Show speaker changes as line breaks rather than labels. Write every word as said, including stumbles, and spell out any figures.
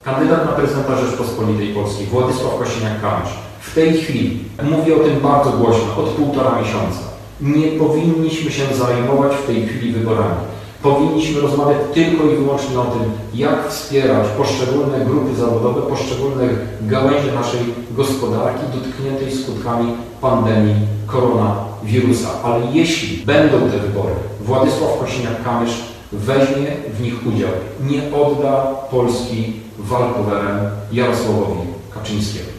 Kandydat na prezydenta Rzeczpospolitej Polskiej, Władysław Kosiniak-Kamysz, w tej chwili, mówi o tym bardzo głośno, od półtora miesiąca, nie powinniśmy się zajmować w tej chwili wyborami. Powinniśmy rozmawiać tylko i wyłącznie o tym, jak wspierać poszczególne grupy zawodowe, poszczególne gałęzie naszej gospodarki dotkniętej skutkami pandemii koronawirusa. Ale jeśli będą te wybory, Władysław Kosiniak-Kamysz weźmie w nich udział, nie odda Polski walkowerem Jarosławowi Kaczyńskiemu.